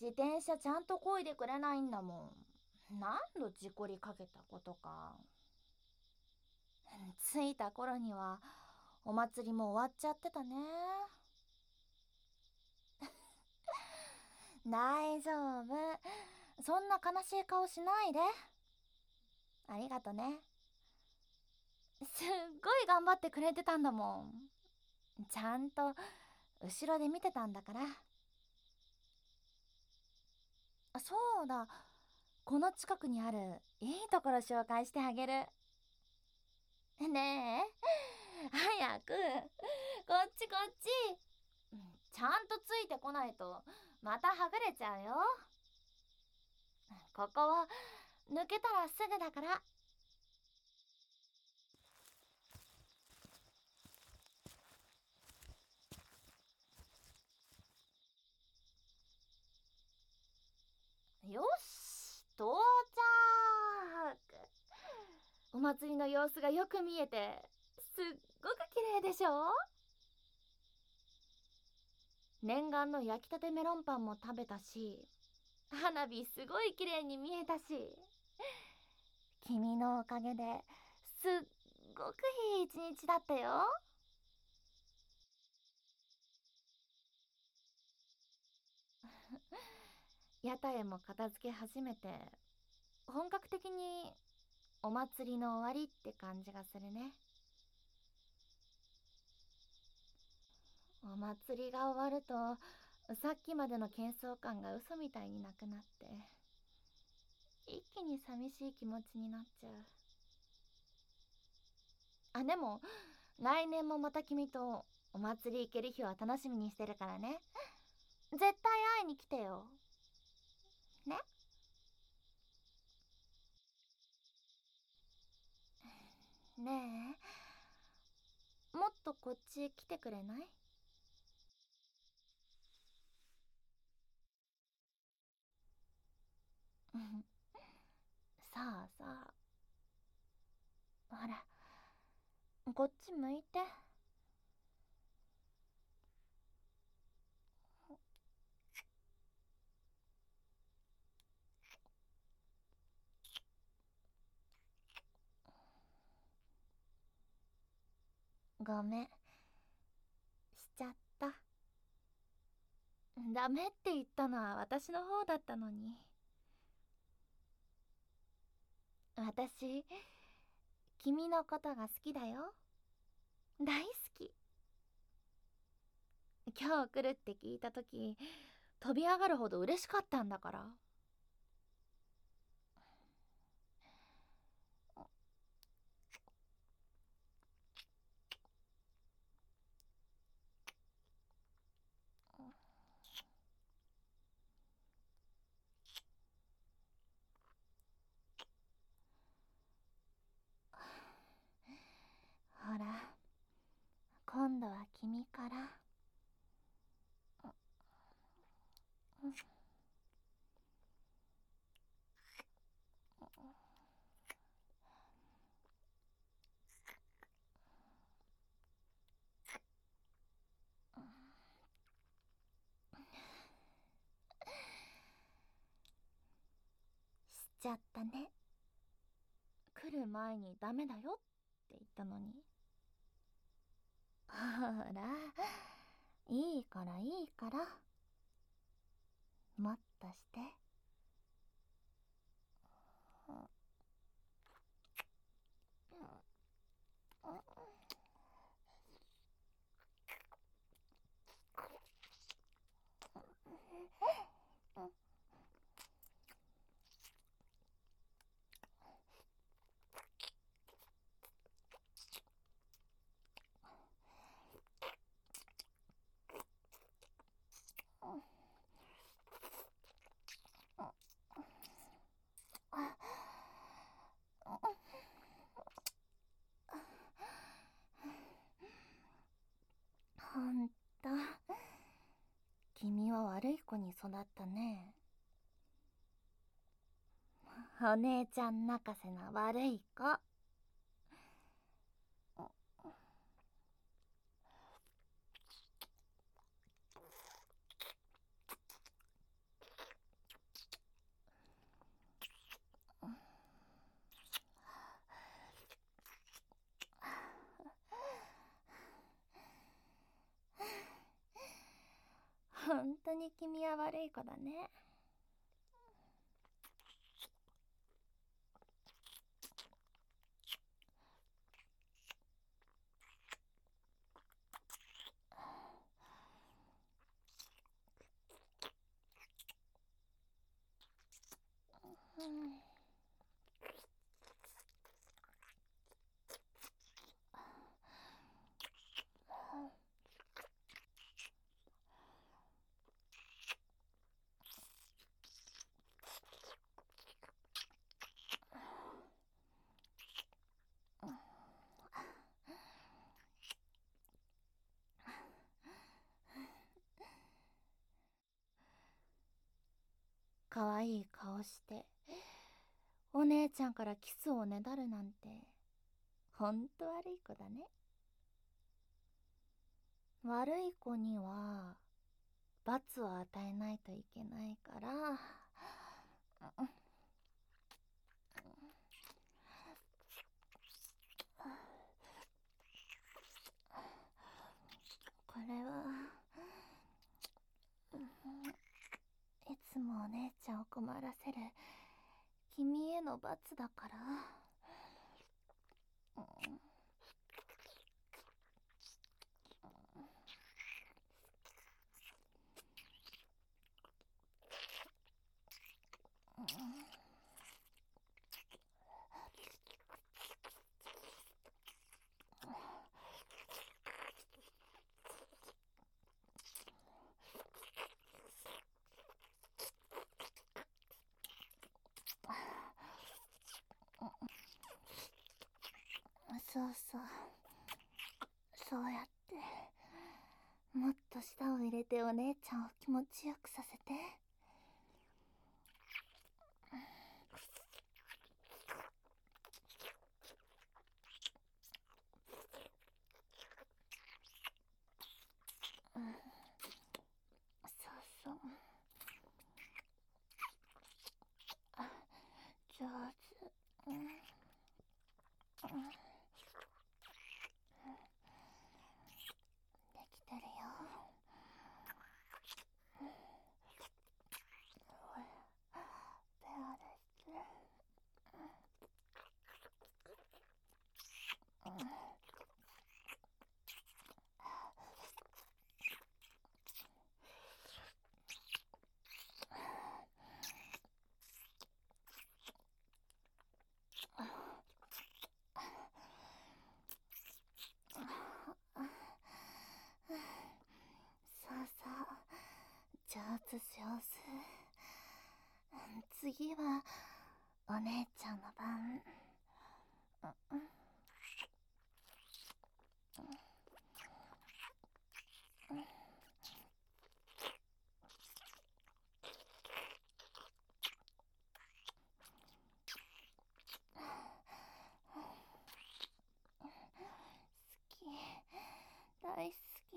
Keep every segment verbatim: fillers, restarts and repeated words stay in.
自転車ちゃんと漕いでくれないんだもん。何度事故りかけたことか。着いた頃にはお祭りも終わっちゃってたね。大丈夫。そんな悲しい顔しないで。ありがとね。すっごい頑張ってくれてたんだもん。ちゃんと後ろで見てたんだから。あ、そうだ。この近くにあるいいところ紹介してあげる。ねえ、早く。こっちこっち。ちゃんとついてこないとまたはぐれちゃうよ。ここは抜けたらすぐだから。よし、到着。お祭りの様子がよく見えてすっごく綺麗でしょ。念願の焼きたてメロンパンも食べたし、花火すごい綺麗に見えたし、君のおかげですっごくいい一日だったよ。屋台も片付け始めて、本格的にお祭りの終わりって感じがするね。お祭りが終わるとさっきまでの喧騒感が嘘みたいになくなって、一気に寂しい気持ちになっちゃう。あ、でも来年もまた君とお祭り行ける日を楽しみにしてるからね。絶対会いに来てよ。ね。ねえ、もっとこっちへ来てくれない？さあさあ、ほら、こっち向いて。ごめん、しちゃった。ダメって言ったのは私の方だったのに。私、君のことが好きだよ。大好き。今日来るって聞いた時、飛び上がるほど嬉しかったんだから。ほら、今度は君から。しちゃったね。来る前にダメだよって言ったのに。ほら、いいからいいから、もっとして。ほんと、君は悪い子に育ったね。お姉ちゃん泣かせな悪い子。 当に君は悪い子だね。うん。かわいい顔してお姉ちゃんからキスをねだるなんてほんと悪い子だね。悪い子には罰を与えないといけないから。これはいつもお姉ちゃんを困らせる君への罰だから。そうそう、そうやってもっと舌を入れてお姉ちゃんを気持ちよくさせて。うん、そうそう、あ、上手。うん、うん、できてるよ。ほら、手洗って。うん、そうそう、上手上手。次はお姉ちゃんの番。うん、うん、うん、好き、大好き。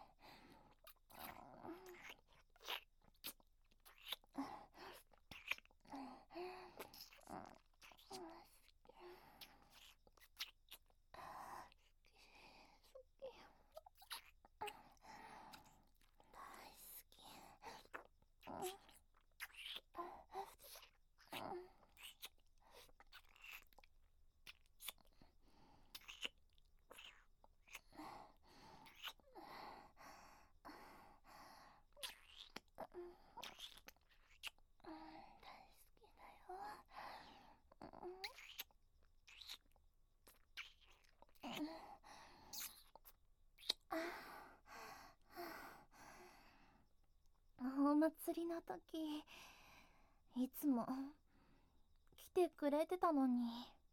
お祭りの時いつも来てくれてたのに。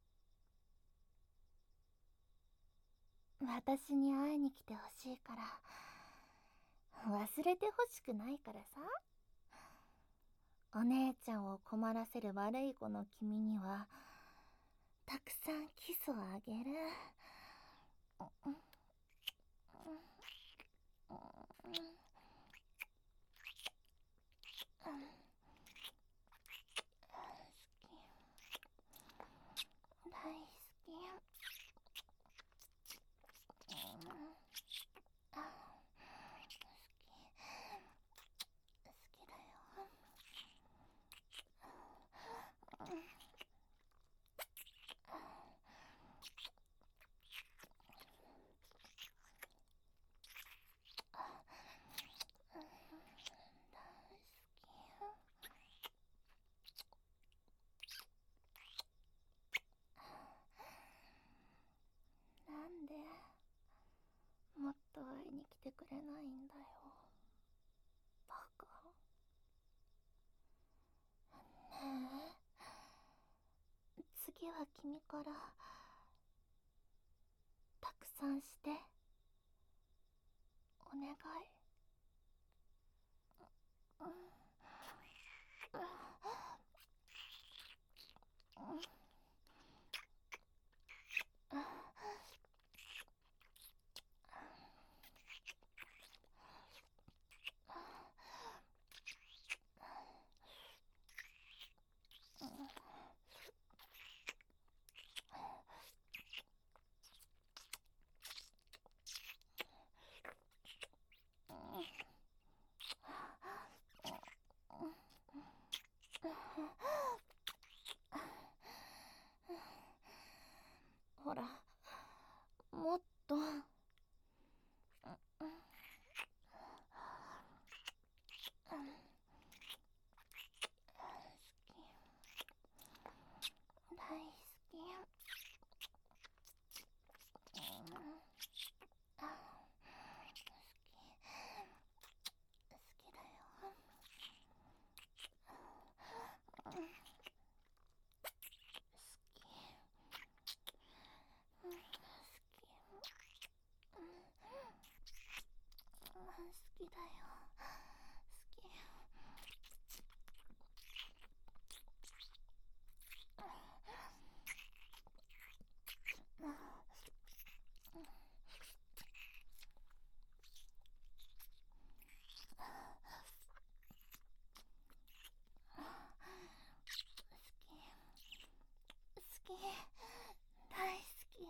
私に会いに来てほしいから忘れてほしくないからさ。お姉ちゃんを困らせる悪い子の君にはたくさんキスをあげる。うん、うん、うん、大好き。うん、あ、好き。 してくれないんだよ、バカ。ねえ、次は君からたくさんしてお願い。うん、ほら、もっと。大好き。好きだよ。好き。好きだよ。好き。好き。大好き。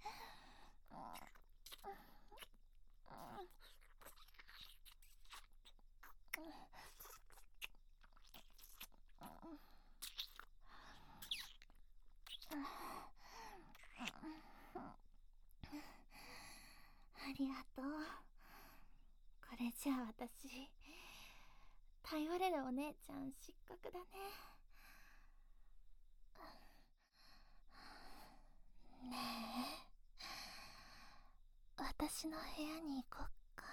ありがとう。これじゃあ私、頼れるお姉ちゃん失格だね。ねえ、私の部屋に行こっか。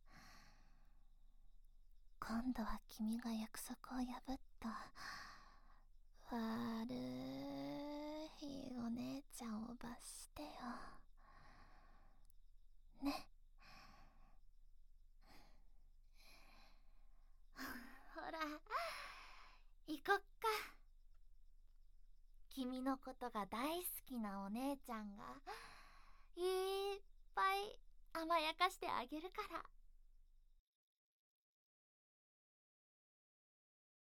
今度は君が約束を破った悪いお姉ちゃんを罰してよね。ほら、行こっか。君のことが大好きなお姉ちゃんがいっぱい甘やかしてあげるから。